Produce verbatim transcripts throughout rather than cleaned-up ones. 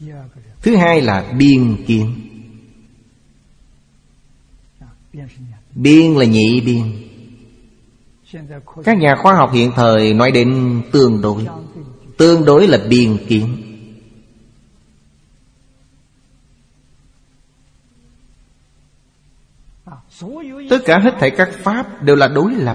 Thứ hai là biên kiến. Biên là nhị biên. Các nhà khoa học hiện thời nói đến tương đối. Tương đối là biên kiến. Tất cả hết thảy các pháp đều là đối lập.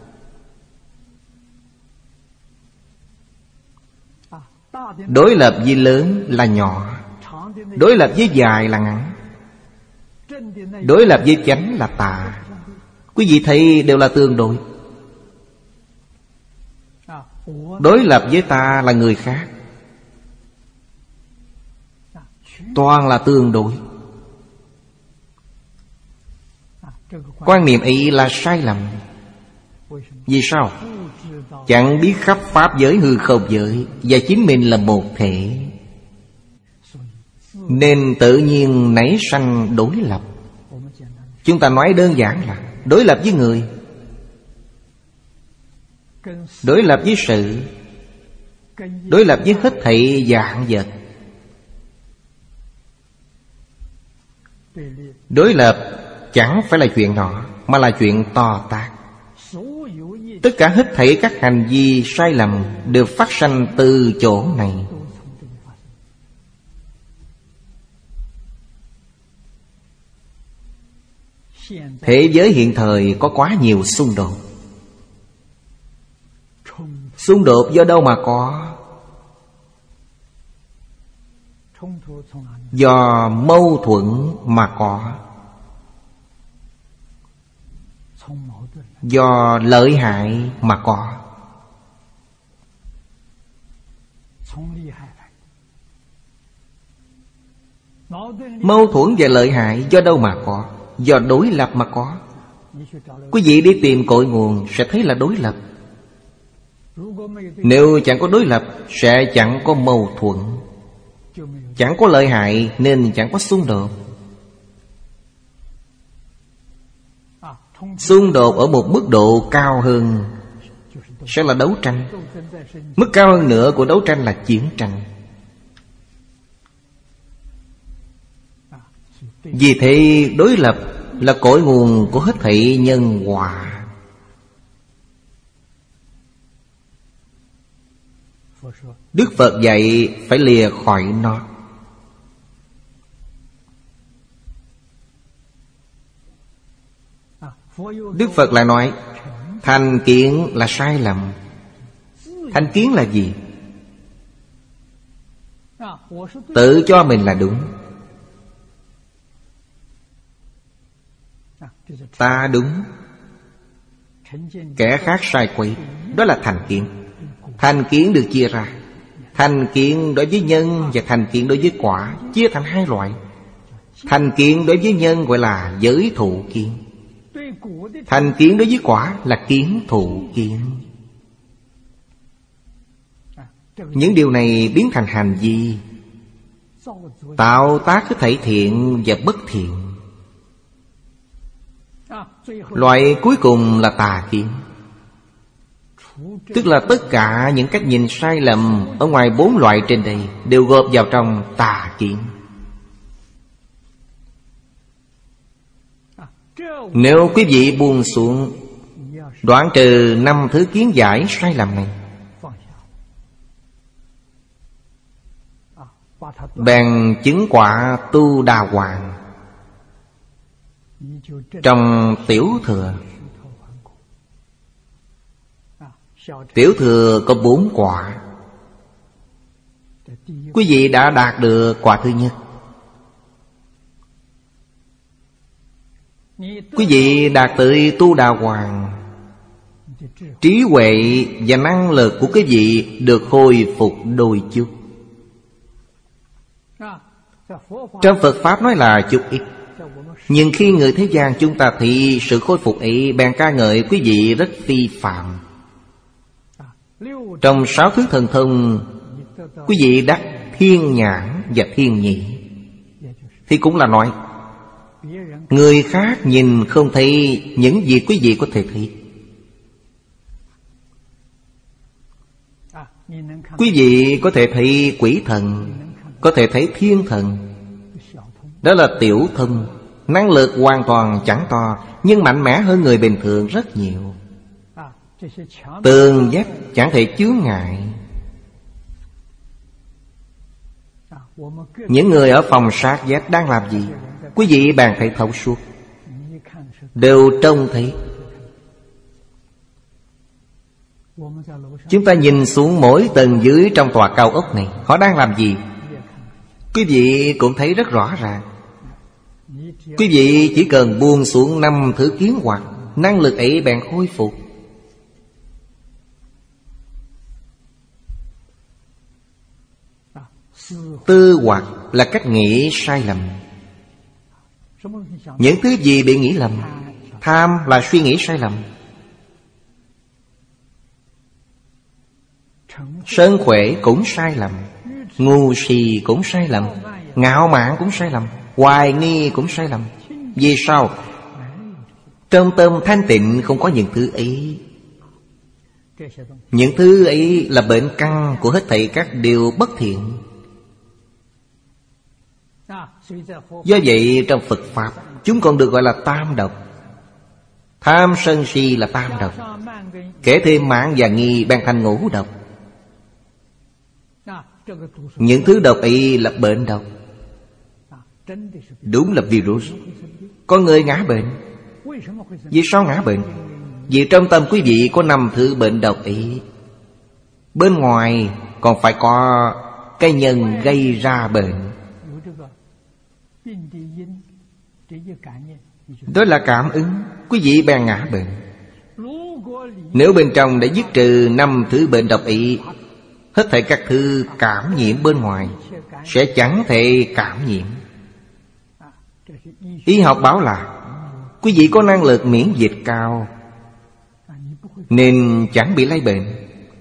Đối lập với lớn là nhỏ, đối lập với dài là ngắn, đối lập với chánh là tà. Quý vị thấy đều là tương đối. Đối lập với ta là người khác, toàn là tương đối. Quan niệm ấy là sai lầm. Vì sao? Chẳng biết khắp pháp giới hư không giới và chính mình là một thể, nên tự nhiên nảy sanh đối lập. Chúng ta nói đơn giản là đối lập với người, đối lập với sự, đối lập với hết thảy vạn vật. Đối lập chẳng phải là chuyện nhỏ, mà là chuyện to tát. Tất cả hết thảy các hành vi sai lầm đều phát sanh từ chỗ này. Thế giới hiện thời có quá nhiều xung đột. Xung đột do đâu mà có? Do mâu thuẫn mà có. Do lợi hại mà có. Mâu thuẫn và lợi hại do đâu mà có? Do đối lập mà có. Quý vị đi tìm cội nguồn sẽ thấy là đối lập. Nếu chẳng có đối lập sẽ chẳng có mâu thuẫn, chẳng có lợi hại nên chẳng có xung đột. Xung đột ở một mức độ cao hơn sẽ là đấu tranh. Mức cao hơn nữa của đấu tranh là chiến tranh. Vì thế đối lập là cội nguồn của hết thảy nhân quả. Đức Phật dạy phải lìa khỏi nó. Đức Phật lại nói thành kiến là sai lầm. Thành kiến là gì? Tự cho mình là đúng, ta đúng, kẻ khác sai quấy. Đó là thành kiến. Thành kiến được chia ra. Thành kiến đối với nhân và thành kiến đối với quả, chia thành hai loại. Thành kiến đối với nhân gọi là giới thụ kiến. Thành kiến đối với quả là kiến thụ kiến. Những điều này biến thành hành vi, tạo tác hết thảy thiện và bất thiện. Loại cuối cùng là tà kiến. Tức là tất cả những cách nhìn sai lầm ở ngoài bốn loại trên đây đều gộp vào trong tà kiến. Nếu quý vị buông xuống, đoạn trừ năm thứ kiến giải sai lầm này, bèn chứng quả tu đà hoàng. Trong tiểu thừa, tiểu thừa có bốn quả. Quý vị đã đạt được quả thứ nhất. Quý vị đạt tới tu đà hoàng, trí huệ và năng lực của quý vị được khôi phục đôi chút. Trong Phật Pháp nói là chút ít, nhưng khi người thế gian chúng ta thì sự khôi phục ấy bèn ca ngợi quý vị rất phi phạm. Trong sáu thứ thần thông, quý vị đắc thiên nhãn và thiên nhĩ, thì cũng là nói người khác nhìn không thấy những gì quý vị có thể thấy. Quý vị có thể thấy quỷ thần, có thể thấy thiên thần. Đó là tiểu thông. Năng lực hoàn toàn chẳng to, nhưng mạnh mẽ hơn người bình thường rất nhiều. Tường vách chẳng thể chướng ngại. Những người ở phòng sát vách đang làm gì? Quý vị bàn thấy thấu suốt, đều trông thấy. Chúng ta nhìn xuống mỗi tầng dưới trong tòa cao ốc này, họ đang làm gì? Quý vị cũng thấy rất rõ ràng. Quý vị chỉ cần buông xuống năm thứ kiến hoặc, năng lực ấy bèn khôi phục. Tư hoặc là cách nghĩ sai lầm. Những thứ gì bị nghĩ lầm? Tham là suy nghĩ sai lầm. Sân khỏe cũng sai lầm. Ngu si cũng sai lầm. Ngạo mạn cũng sai lầm. Hoài nghi cũng sai lầm. Vì sao? Trong tâm thanh tịnh không có những thứ ấy. Những thứ ấy là bệnh căn của hết thảy các điều bất thiện. Do vậy trong Phật Pháp, chúng còn được gọi là tam độc. Tham sân si là tam độc. Kể thêm mạn và nghi bèn thành ngũ độc. Những thứ độc ấy là bệnh độc. Đúng là virus. Con người ngã bệnh. Vì sao ngã bệnh? Vì trong tâm quý vị có năm thứ bệnh độc ấy. Bên ngoài còn phải có cái nhân gây ra bệnh. Đó là cảm ứng. Quý vị bèn ngã bệnh. Nếu bên trong đã dứt trừ năm thứ bệnh độc ấy, hết thảy các thứ cảm nhiễm bên ngoài sẽ chẳng thể cảm nhiễm. Y học bảo là quý vị có năng lực miễn dịch cao, nên chẳng bị lây bệnh.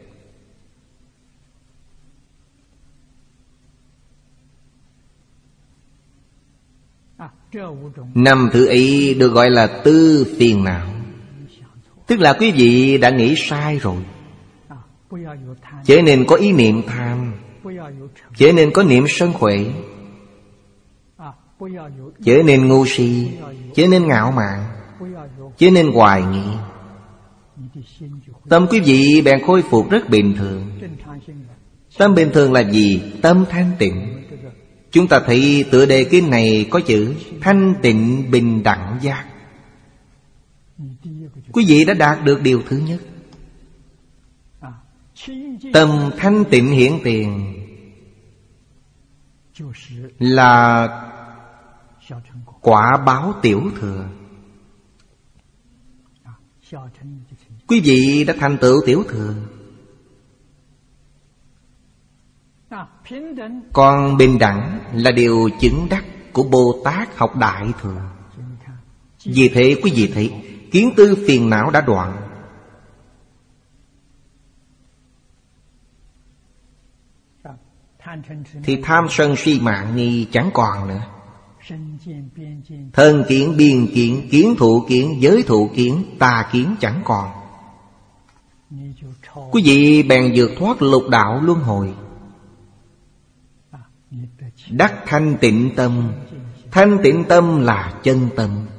Năm thứ ấy được gọi là tư phiền não. Tức là quý vị đã nghĩ sai rồi. Chớ nên có ý niệm tham, chớ nên có niệm sân khỏe, chớ nên ngu si, chớ nên ngạo mạn, chớ nên hoài nghi. Tâm quý vị bèn khôi phục rất bình thường. Tâm bình thường là gì? Tâm thanh tịnh. Chúng ta thấy tựa đề kinh này có chữ thanh tịnh bình đẳng giác. Quý vị đã đạt được điều thứ nhất. Tâm thanh tịnh hiển tiền là quả báo tiểu thừa. Quý vị đã thành tựu tiểu thừa. Còn bình đẳng là điều chứng đắc của Bồ Tát học Đại Thừa. Vì thế quý vị thấy kiến tư phiền não đã đoạn. Thì tham sân si mạn nghi chẳng còn nữa. Thân kiến, biên kiến, kiến thụ kiến, giới thụ kiến, tà kiến chẳng còn. Quý vị bèn vượt thoát lục đạo luân hồi, đắc thanh tịnh tâm. Thanh tịnh tâm là chân tâm.